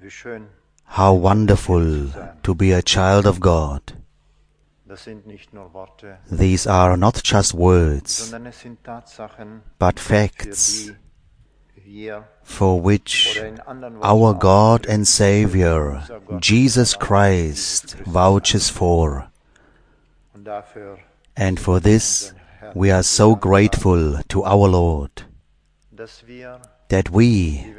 How wonderful to be a child of God. These are not just words, but facts for which our God and Savior, Jesus Christ, vouches for. And for this, we are so grateful to our Lord, that we,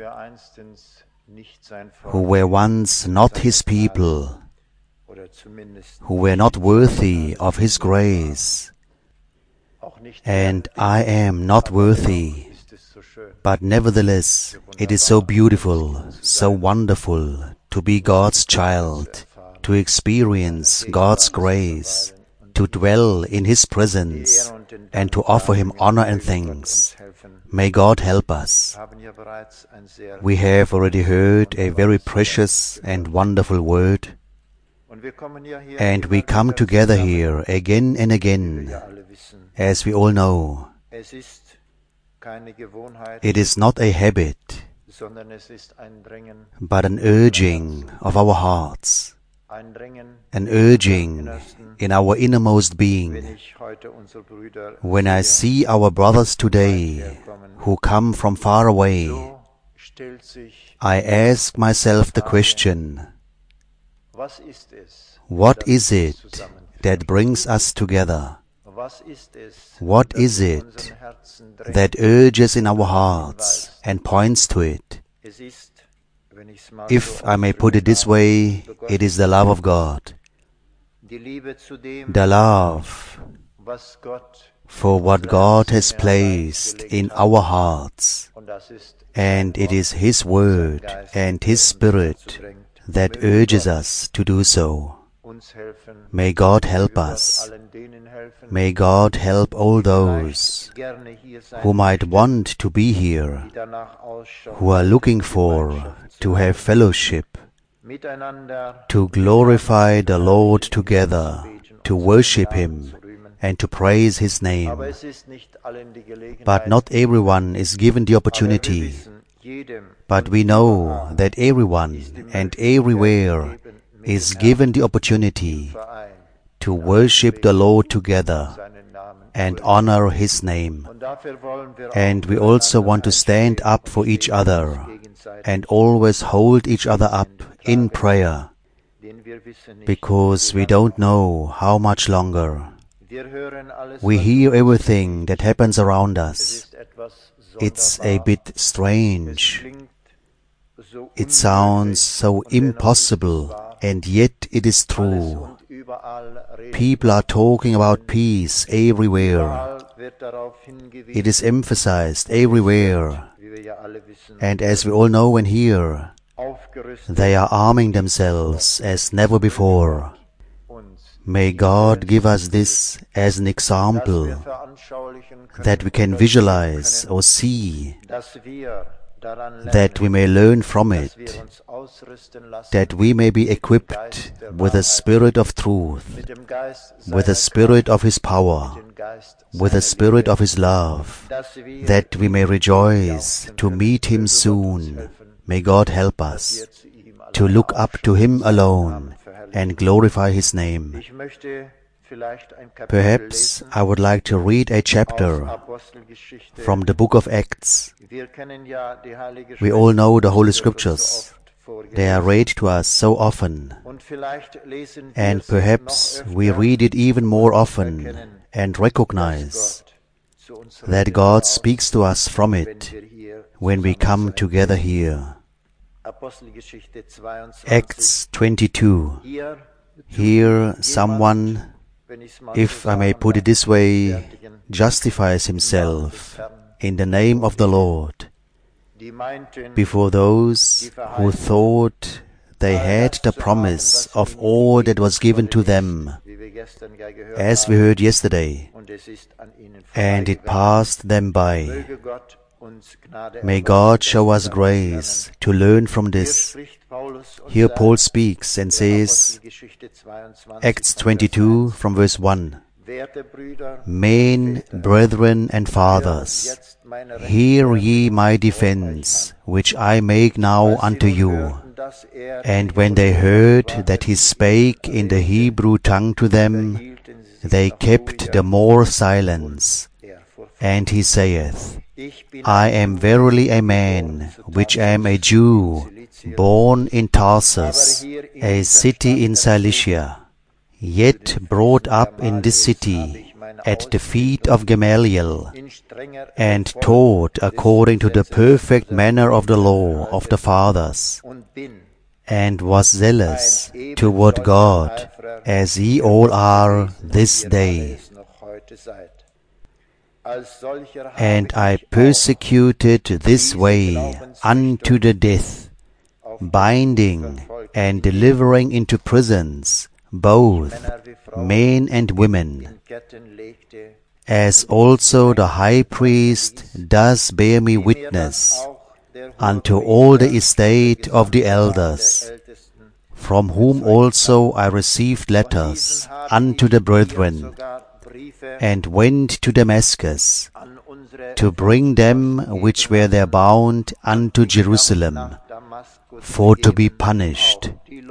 who were once not His people, who were not worthy of His grace, and I am not worthy, but nevertheless it is so beautiful, so wonderful to be God's child, to experience God's grace, to dwell in His presence, and to offer Him honor and thanks. May God help us. We have already heard a very precious and wonderful word, and we come together here again and again, as we all know. It is not a habit, but an urging of our hearts, an urging in our innermost being. When I see our brothers today who come from far away, I ask myself the question, what is it that brings us together? What is it that urges in our hearts and points to it? If I may put it this way, it is the love of God. The love for what God has placed in our hearts, and it is His Word and His Spirit that urges us to do so. May God help us. May God help all those who might want to be here, who are looking for to have fellowship, to glorify the Lord together, to worship Him, and to praise His name. But not everyone is given the opportunity. But we know that everyone and everywhere is given the opportunity to worship the Lord together and honor His name. And we also want to stand up for each other and always hold each other up in prayer, because we don't know how much longer. We hear everything that happens around us. It's a bit strange. It sounds so impossible, and yet it is true. People are talking about peace everywhere. It is emphasized everywhere. And as we all know and hear, they are arming themselves as never before. May God give us this as an example, that we can visualize or see, that we may learn from it, that we may be equipped with the Spirit of truth, with the Spirit of His power, with the Spirit of His love, that we may rejoice to meet Him soon. May God help us to look up to Him alone and glorify His name. Perhaps I would like to read a chapter from the book of Acts. We all know the Holy Scriptures. They are read to us so often. And perhaps we read it even more often and recognize that God speaks to us from it when we come together here. Acts 22. Here someone, if I may put it this way, justifies himself in the name of the Lord before those who thought they had the promise of all that was given to them, as we heard yesterday, and it passed them by. May God show us grace to learn from this. Here Paul speaks and says, Acts 22 from verse 1, Men, brethren, and fathers, hear ye my defense, which I make now unto you. And when they heard that he spake in the Hebrew tongue to them, they kept the more silence. And he saith, I am verily a man, which am a Jew, born in Tarsus, a city in Cilicia, yet brought up in this city at the feet of Gamaliel, and taught according to the perfect manner of the law of the fathers, and was zealous toward God, as ye all are this day. And I persecuted this way unto the death, binding and delivering into prisons both men and women, as also the high priest does bear me witness unto all the estate of the elders, from whom also I received letters unto the brethren, and went to Damascus, to bring them which were there bound unto Jerusalem, for to be punished.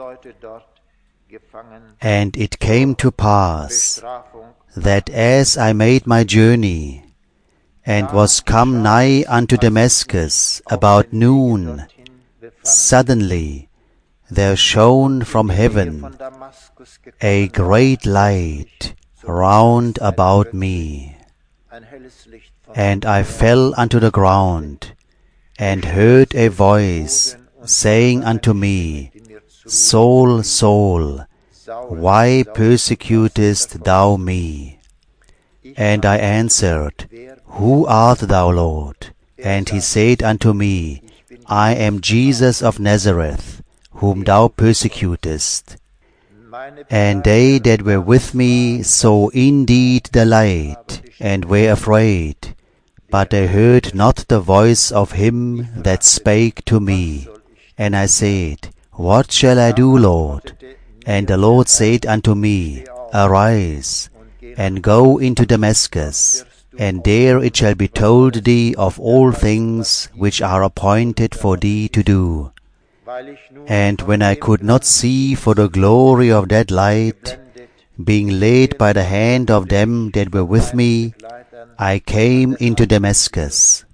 And it came to pass, that as I made my journey, and was come nigh unto Damascus about noon, suddenly there shone from heaven a great light round about me. And I fell unto the ground, and heard a voice saying unto me, Saul, Saul, why persecutest thou me? And I answered, Who art thou, Lord? And he said unto me, I am Jesus of Nazareth, whom thou persecutest. And they that were with me saw indeed the light, and were afraid, but they heard not the voice of him that spake to me. And I said, What shall I do, Lord? And the Lord said unto me, Arise, and go into Damascus, and there it shall be told thee of all things which are appointed for thee to do. And when I could not see for the glory of that light, being led by the hand of them that were with me, I came into Damascus.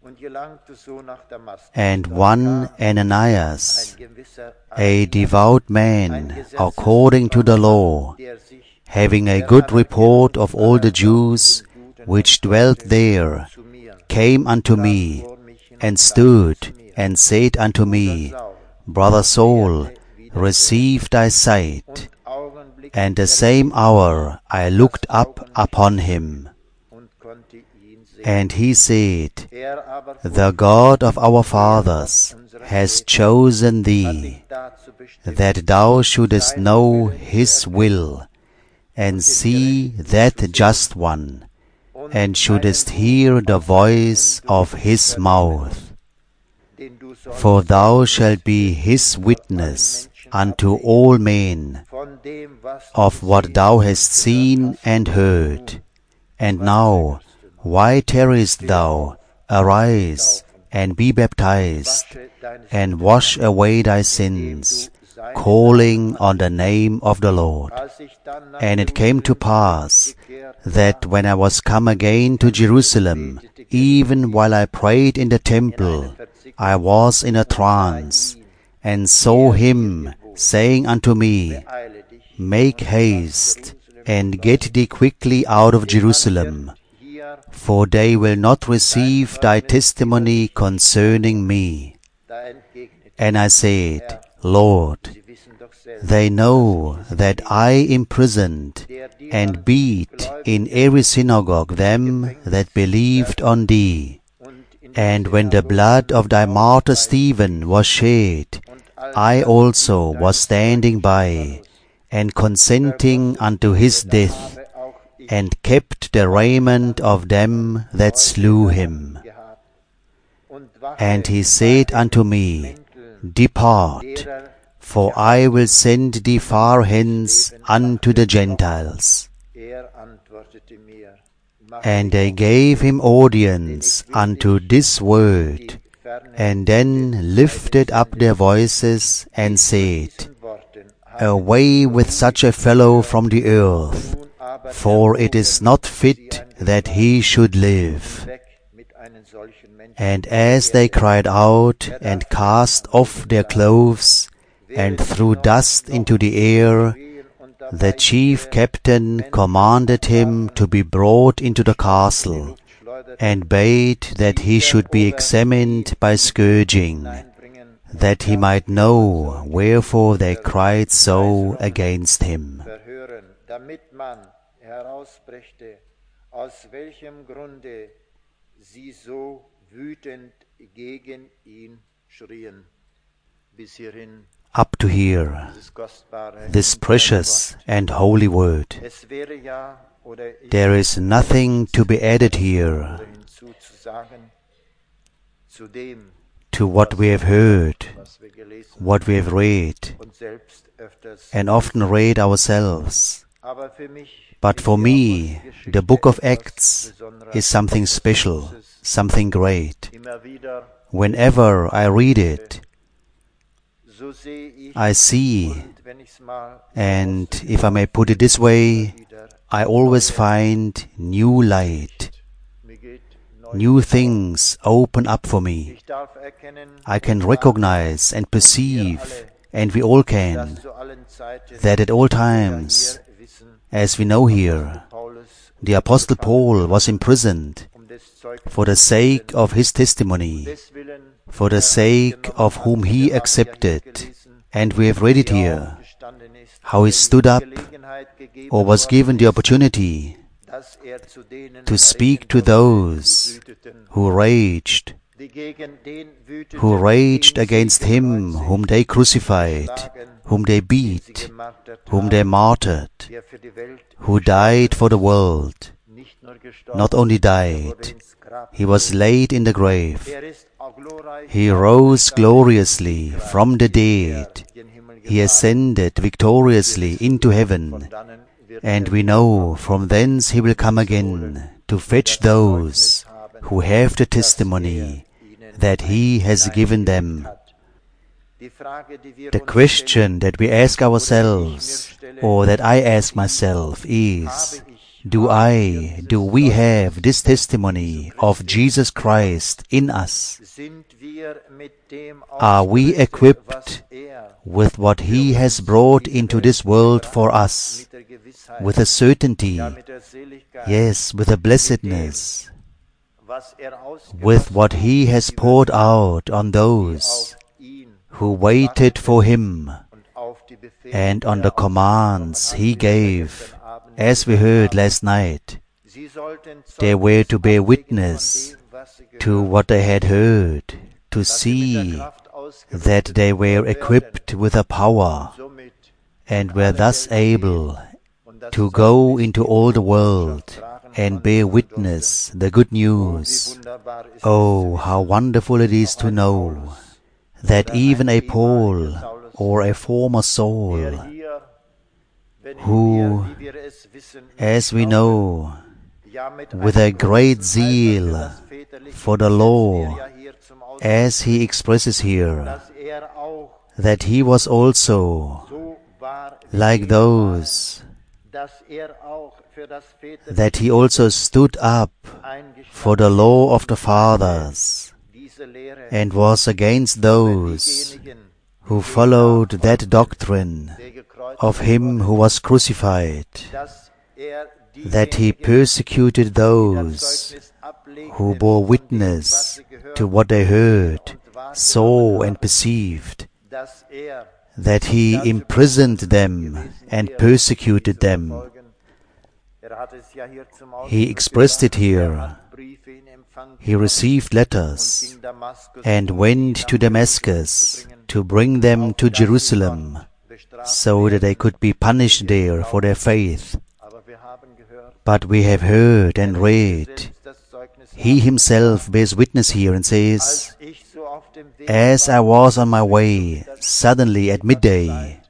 And one Ananias, a devout man according to the law, having a good report of all the Jews which dwelt there, came unto me, and stood, and said unto me, Brother Saul, receive thy sight. And the same hour I looked up upon him. And he said, The God of our fathers has chosen thee, that thou shouldest know his will, and see that just one, and shouldest hear the voice of his mouth. For thou shalt be his witness unto all men of what thou hast seen and heard. And now, why tarriest thou? Arise, and be baptized, and wash away thy sins, calling on the name of the Lord. And it came to pass, that when I was come again to Jerusalem, even while I prayed in the temple, I was in a trance, and saw him saying unto me, Make haste, and get thee quickly out of Jerusalem, for they will not receive thy testimony concerning me. And I said, Lord, they know that I imprisoned and beat in every synagogue them that believed on thee. And when the blood of thy martyr Stephen was shed, I also was standing by, and consenting unto his death, and kept the raiment of them that slew him. And he said unto me, Depart, for I will send thee far hence unto the Gentiles. And they gave him audience unto this word, and then lifted up their voices and said, Away with such a fellow from the earth, for it is not fit that he should live. And as they cried out and cast off their clothes and threw dust into the air, the chief captain commanded him to be brought into the castle, and bade that he should be examined by scourging, that he might know wherefore they cried so against him. Up to here, this precious and holy word. There is nothing to be added here to what we have heard, what we have read, and often read ourselves. But for me, the book of Acts is something special, something great. Whenever I read it, I see, and if I may put it this way, I always find new light. New things open up for me. I can recognize and perceive, and we all can, that at all times, as we know here, the Apostle Paul was imprisoned for the sake of his testimony, for the sake of whom he accepted. And we have read it here, how he stood up or was given the opportunity to speak to those who raged against him whom they crucified, whom they beat, whom they martyred, who died for the world. Not only died, he was laid in the grave. He rose gloriously from the dead. He ascended victoriously into heaven. And we know from thence he will come again to fetch those who have the testimony that he has given them. The question that we ask ourselves, or that I ask myself, is, do we have this testimony of Jesus Christ in us? Are we equipped with what he has brought into this world for us? With a certainty, yes, with a blessedness, with what he has poured out on those who waited for him, and on the commands he gave, as we heard last night. They were to bear witness to what they had heard, to see that they were equipped with a power, and were thus able to go into all the world and bear witness the good news. Oh, how wonderful it is to know that even a Paul or a former Saul, who, as we know, with a great zeal for the law, as he expresses here, that he was also like those, that he also stood up for the law of the fathers, and was against those who followed that doctrine of him who was crucified, that he persecuted those who bore witness to what they heard, saw and perceived, that he imprisoned them and persecuted them. He expressed it here. He received letters and went to Damascus to bring them to Jerusalem, so that they could be punished there for their faith. But we have heard and read, he himself bears witness here and says, as I was on my way, suddenly at midday,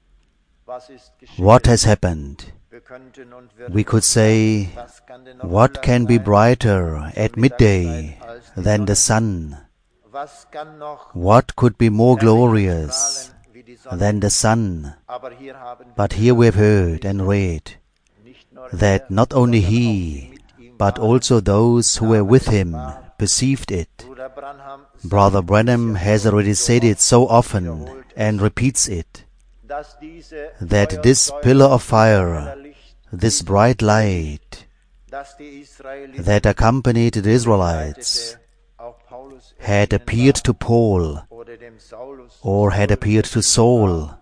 what has happened? We could say, what can be brighter at midday than the sun? What could be more glorious than the sun? But here we have heard and read that not only he, but also those who were with him perceived it. Brother Branham has already said it so often and repeats it, that this pillar of fire, this bright light that accompanied the Israelites, had appeared to Paul or had appeared to Saul,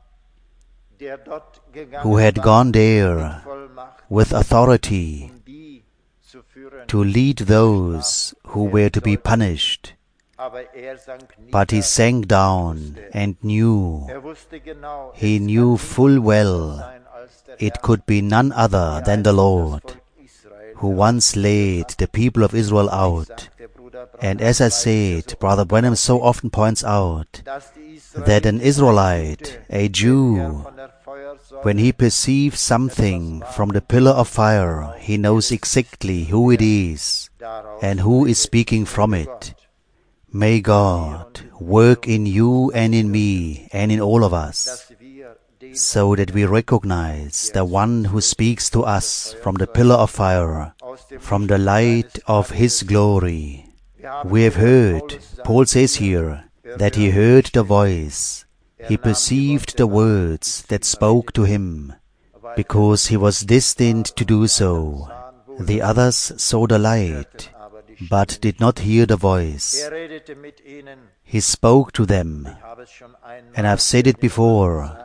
who had gone there with authority to lead those who were to be punished. But he sank down and knew, he knew full well it could be none other than the Lord, who once led the people of Israel out. And as I said, Brother Branham so often points out that an Israelite, a Jew, when he perceives something from the pillar of fire, he knows exactly who it is and who is speaking from it. May God work in you and in me and in all of us, so that we recognize the one who speaks to us from the pillar of fire, from the light of His glory. We have heard, Paul says here, that he heard the voice, he perceived the words that spoke to him, because he was destined to do so. The others saw the light, but did not hear the voice. He spoke to them, and I've said it before.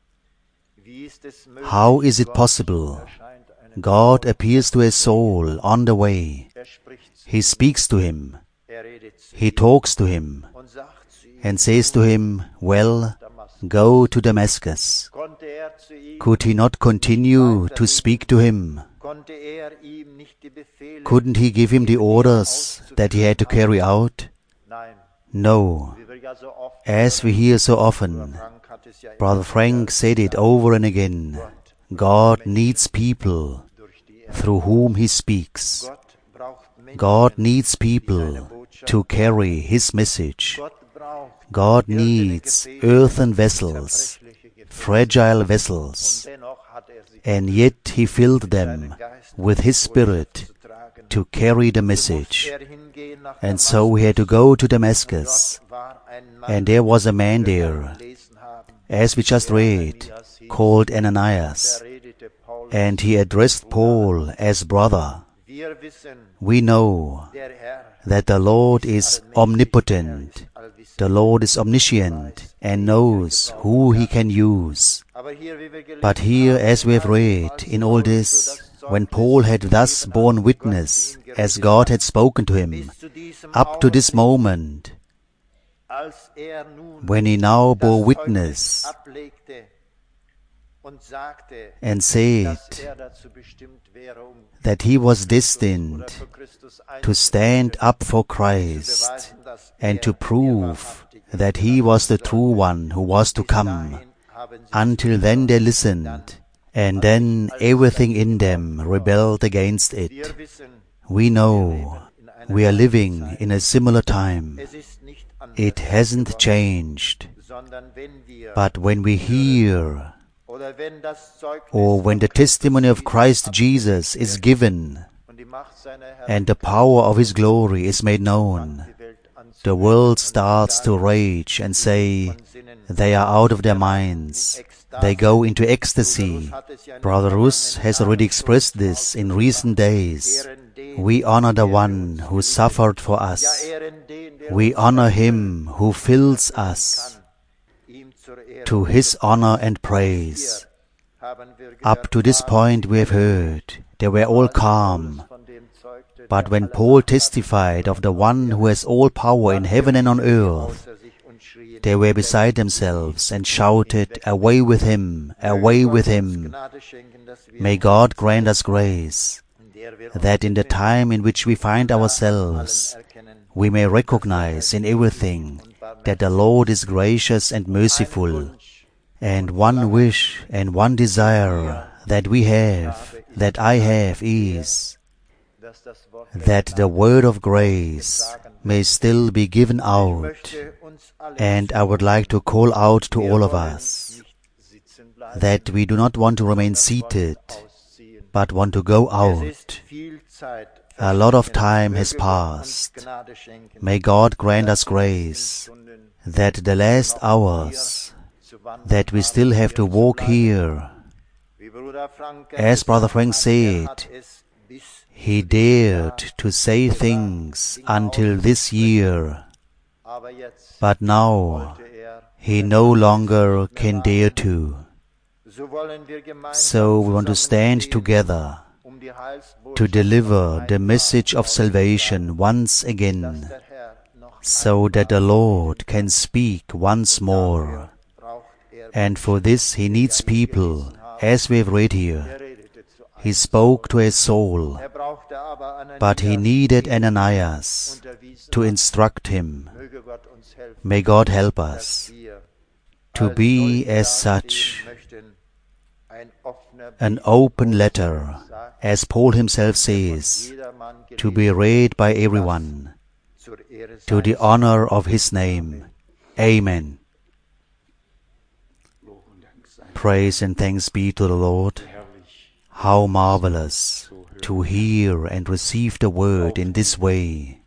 How is it possible? God appears to a soul on the way. He speaks to him. He talks to him and says to him, well, go to Damascus. Could he not continue to speak to him? Couldn't he give him the orders that he had to carry out? No. As we hear so often, Brother Frank said it over and again, God needs people through whom He speaks. God needs people to carry His message. God needs earthen vessels, fragile vessels, and yet He filled them with His Spirit to carry the message. And so He had to go to Damascus, and there was a man there, as we just read, called Ananias, and he addressed Paul as brother. We know that the Lord is omnipotent, the Lord is omniscient, and knows who He can use. But here, as we have read in all this, when Paul had thus borne witness, as God had spoken to him, up to this moment, when he now bore witness and said that he was destined to stand up for Christ and to prove that he was the true one who was to come. Until then they listened, and then everything in them rebelled against it. We know we are living in a similar time. It hasn't changed. But when we hear, or when the testimony of Christ Jesus is given, and the power of His glory is made known, the world starts to rage and say, they are out of their minds. They go into ecstasy. Brother Rus has already expressed this in recent days. We honor the one who suffered for us. We honor Him who fills us. To His honor and praise. Up to this point we have heard, they were all calm. But when Paul testified of the one who has all power in heaven and on earth, they were beside themselves and shouted, away with him, away with him. May God grant us grace, that in the time in which we find ourselves, we may recognize in everything that the Lord is gracious and merciful. And one wish and one desire that we have, that I have, is that the word of grace may still be given out. And I would like to call out to all of us that we do not want to remain seated, but want to go out. A lot of time has passed. May God grant us grace that the last hours that we still have to walk here, as Brother Frank said, he dared to say things until this year, but now he no longer can dare to. So we want to stand together to deliver the message of salvation once again, so that the Lord can speak once more. And for this He needs people, as we have read here. He spoke to a soul, but He needed Ananias to instruct him. May God help us to be as such an open letter, as Paul himself says, to be read by everyone, to the honor of His name. Amen. Praise and thanks be to the Lord. How marvelous to hear and receive the word in this way,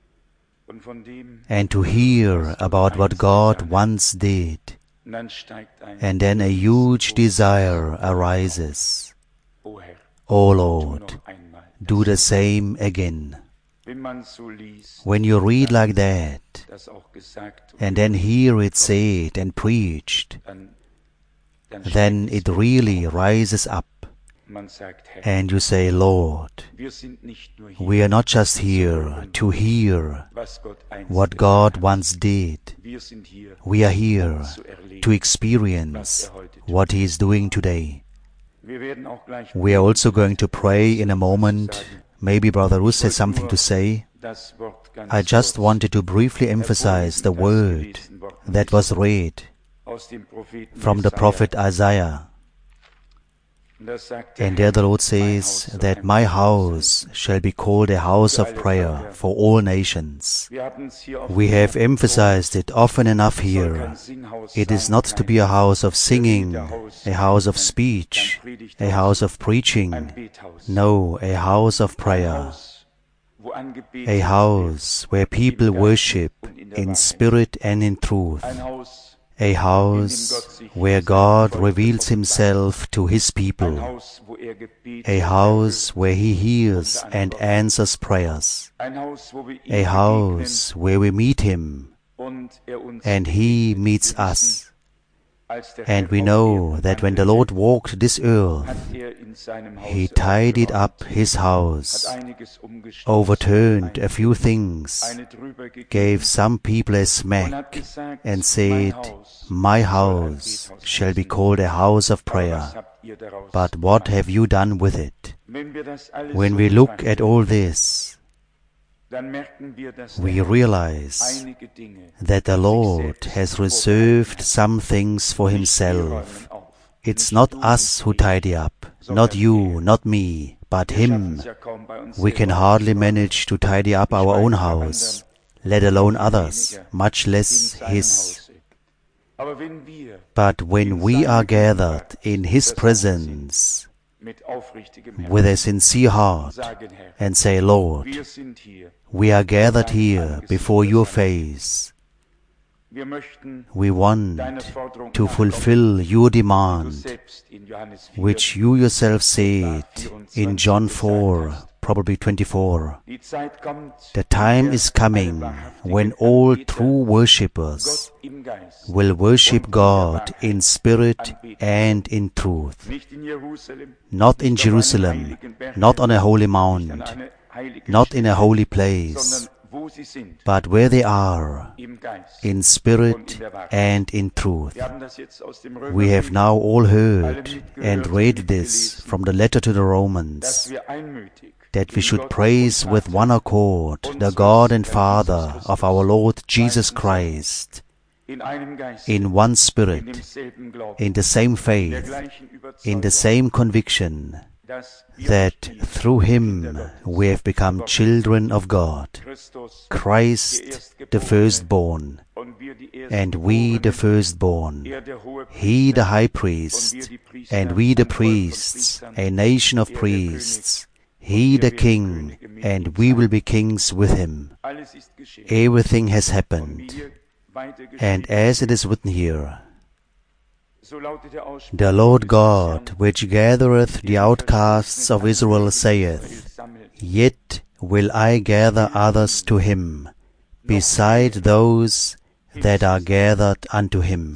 and to hear about what God once did, and then a huge desire arises. O Lord, do the same again. When you read like that, and then hear it said and preached, then it really rises up, and you say, Lord, we are not just here to hear what God once did. We are here to experience what He is doing today. We are also going to pray in a moment. Maybe Brother Rus has something to say. I just wanted to briefly emphasize the word that was read from the prophet Isaiah. And there the Lord says that my house shall be called a house of prayer for all nations. We have emphasized it often enough here. It is not to be a house of singing, a house of speech, a house of preaching. No, a house of prayer. A house where people worship in spirit and in truth. A house where God reveals Himself to His people. A house where He hears and answers prayers. A house where we meet Him and He meets us. And we know that when the Lord walked this earth, He tidied up His house, overturned a few things, gave some people a smack, and said, my house shall be called a house of prayer. But what have you done with it? When we look at all this, we realize that the Lord has reserved some things for Himself. It's not us who tidy up, not you, not me, but Him. We can hardly manage to tidy up our own house, let alone others, much less His. But when we are gathered in His presence with a sincere heart and say, Lord, we are gathered here before your face. We want to fulfill your demand, which you yourself said in John 4, probably 24. The time is coming when all true worshippers will worship God in spirit and in truth. Not in Jerusalem, not on a holy mount, not in a holy place, but where they are, in spirit and in truth. We have now all heard and read this from the letter to the Romans, that we should praise with one accord the God and Father of our Lord Jesus Christ, in one spirit, in the same faith, in the same conviction, that through Him we have become children of God, Christ the firstborn, and we the firstborn, He the high priest, and we the priests, a nation of priests, He the king, and we will be kings with Him. Everything has happened, and as it is written here, the Lord God, which gathereth the outcasts of Israel, saith, Yet will I gather others to Him, beside those that are gathered unto Him.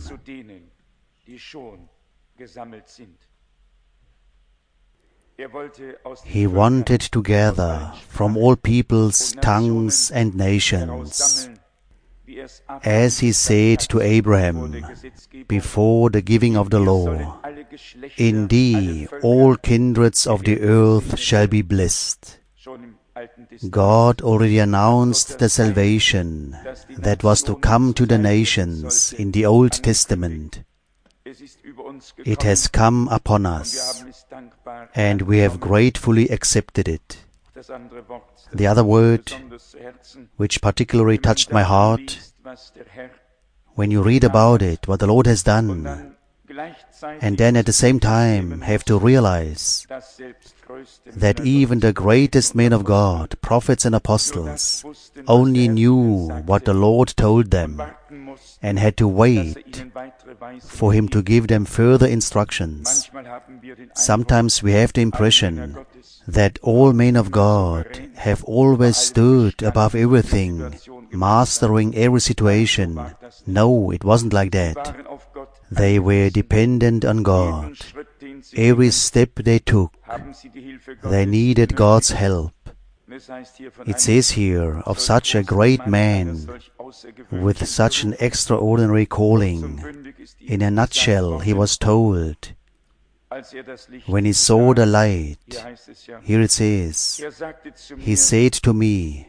He wanted to gather from all peoples, tongues, and nations, as He said to Abraham before the giving of the law, In thee all kindreds of the earth shall be blessed. God already announced the salvation that was to come to the nations in the Old Testament. It has come upon us, and we have gratefully accepted it. The other word, which particularly touched my heart, when you read about it, what the Lord has done, and then at the same time have to realize that even the greatest men of God, prophets and apostles, only knew what the Lord told them and had to wait for Him to give them further instructions. Sometimes we have the impression that all men of God have always stood above everything, mastering every situation. No, it wasn't like that. They were dependent on God. Every step they took, they needed God's help. It says here of such a great man with such an extraordinary calling. In a nutshell, he was told, when he saw the light, here it says, he said to me,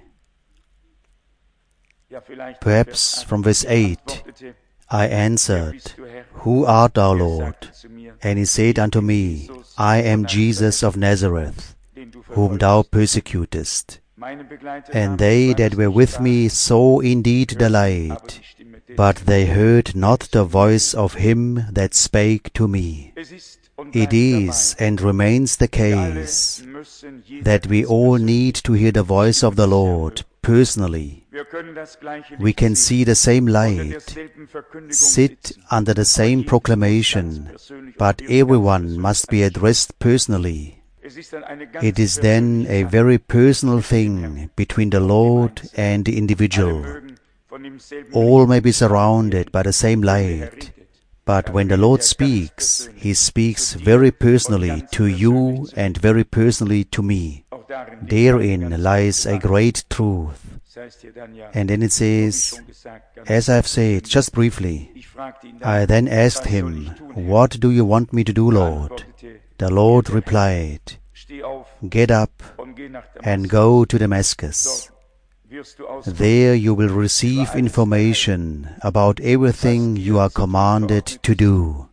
perhaps from verse 8, I answered, Who art thou, Lord? And he said unto me, I am Jesus of Nazareth, whom thou persecutest. And they that were with me saw indeed the light, but they heard not the voice of him that spake to me. It is and remains the case that we all need to hear the voice of the Lord personally. We can see the same light, sit under the same proclamation, but everyone must be addressed personally. It is then a very personal thing between the Lord and the individual. All may be surrounded by the same light, but when the Lord speaks, He speaks very personally to you and very personally to me. Therein lies a great truth. And then it says, as I have said, just briefly, I then asked him, What do you want me to do, Lord? The Lord replied, Get up and go to Damascus. There you will receive information about everything you are commanded to do.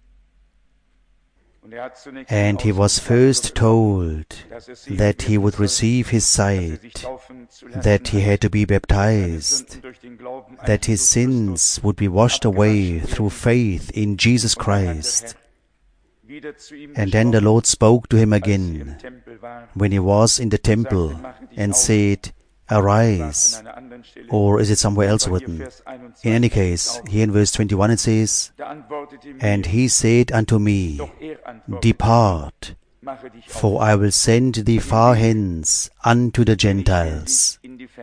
And he was first told that he would receive his sight, that he had to be baptized, that his sins would be washed away through faith in Jesus Christ. And then the Lord spoke to him again when he was in the temple and said, Arise. Or is it somewhere else written? In any case, here in verse 21 it says, And he said unto me, Depart, for I will send thee far hence unto the Gentiles.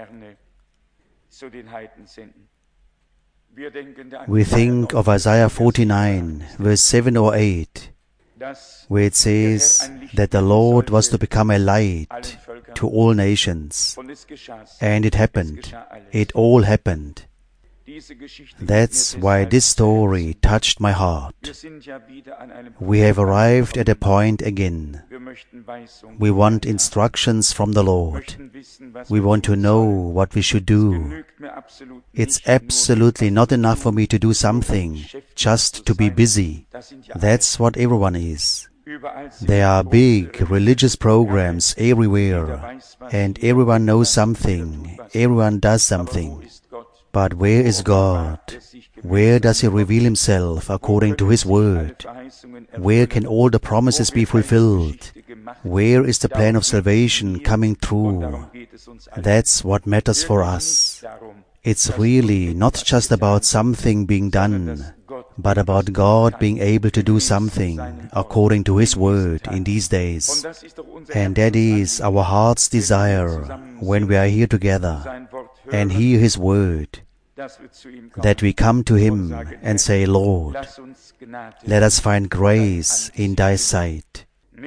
We think of Isaiah 49, verse 7 or 8, where it says that the Lord was to become a light to all nations. And it happened. It all happened. That's why this story touched my heart. We have arrived at a point again. We want instructions from the Lord. We want to know what we should do. It's absolutely not enough for me to do something, just to be busy. That's what everyone is. There are big religious programs everywhere, and everyone knows something, everyone does something. But where is God? Where does He reveal Himself according to His Word? Where can all the promises be fulfilled? Where is the plan of salvation coming through? That's what matters for us. It's really not just about something being done, but about God being able to do something according to His Word in these days. And that is our heart's desire when we are here together and hear His Word, that we come to Him and say, Lord, let us find grace in Thy sight,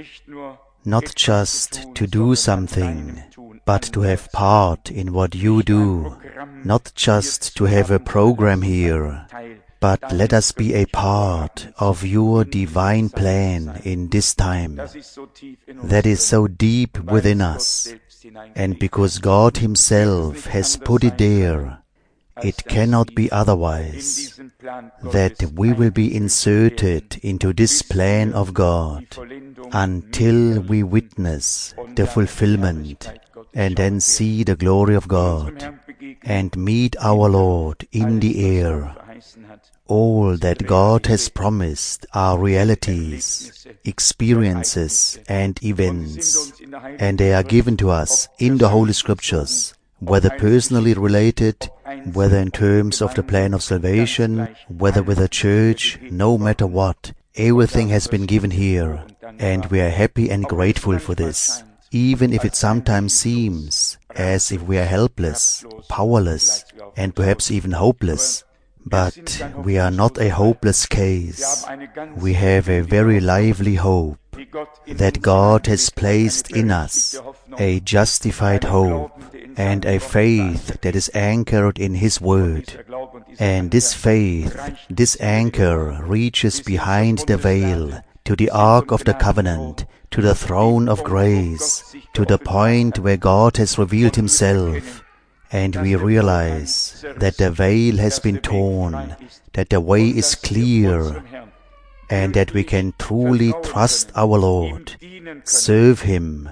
not just to do something, but to have part in what You do, not just to have a program here, but let us be a part of Your divine plan in this time. That is so deep within us, and because God Himself has put it there, it cannot be otherwise, that we will be inserted into this plan of God until we witness the fulfillment and then see the glory of God and meet our Lord in the air. All that God has promised are realities, experiences, and events, and they are given to us in the Holy Scriptures, whether personally related, whether in terms of the plan of salvation, whether with a church, no matter what. Everything has been given here, and we are happy and grateful for this, even if it sometimes seems as if we are helpless, powerless, and perhaps even hopeless. But we are not a hopeless case. We have a very lively hope that God has placed in us, a justified hope and a faith that is anchored in His Word. And this faith, this anchor, reaches behind the veil to the Ark of the Covenant, to the throne of grace, to the point where God has revealed Himself. And we realize that the veil has been torn, that the way is clear, and that we can truly trust our Lord, serve Him,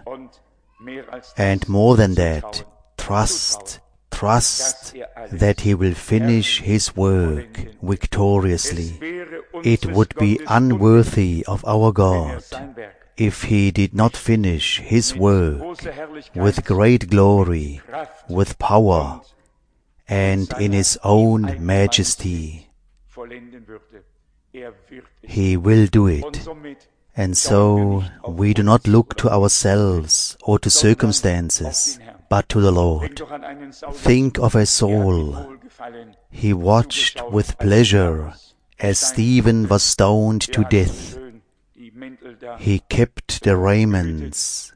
and more than that, trust that He will finish His work victoriously. It would be unworthy of our God if He did not finish His work with great glory, with power, and in His own majesty. He will do it. And so we do not look to ourselves or to circumstances, but to the Lord. Think of a soul. He watched with pleasure as Stephen was stoned to death. He kept the raiments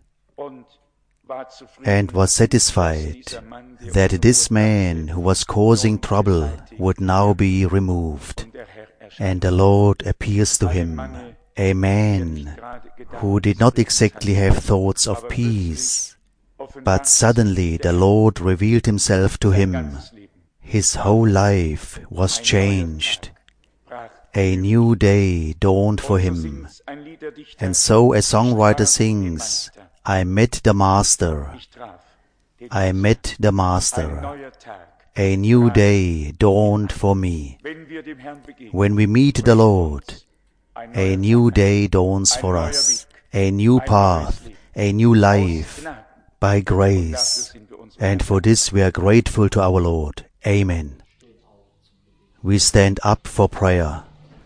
and was satisfied that this man who was causing trouble would now be removed. And the Lord appears to him, a man who did not exactly have thoughts of peace, but suddenly the Lord revealed Himself to him. His whole life was changed. A new day dawned for him. And so a songwriter sings, I met the Master. I met the Master. A new day dawned for me. When we meet the Lord, a new day dawns for us, a new path, a new life, by grace. And for this we are grateful to our Lord. Amen. We stand up for prayer.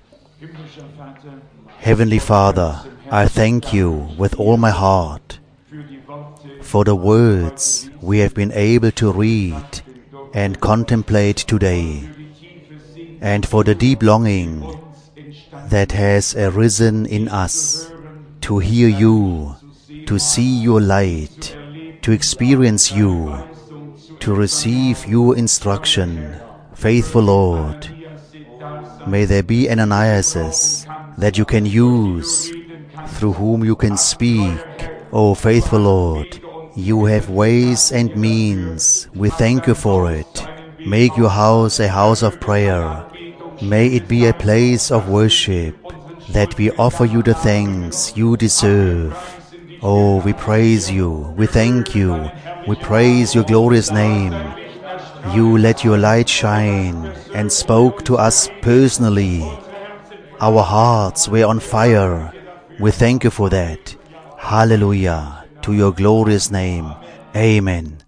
Heavenly Father, I thank You with all my heart for the words we have been able to read and contemplate today, and for the deep longing that has arisen in us to hear You, to see Your light, to experience You, to receive Your instruction. Faithful Lord, may there be Ananiases that You can use, through whom You can speak. O faithful Lord, You have ways and means. We thank You for it. Make Your house a house of prayer. May it be a place of worship. that we offer you the thanks you deserve. Oh, we praise you, we thank you, we praise your glorious name. You let your light shine and spoke to us personally. Our hearts were on fire. We thank you for that. Hallelujah. To your glorious name. Amen.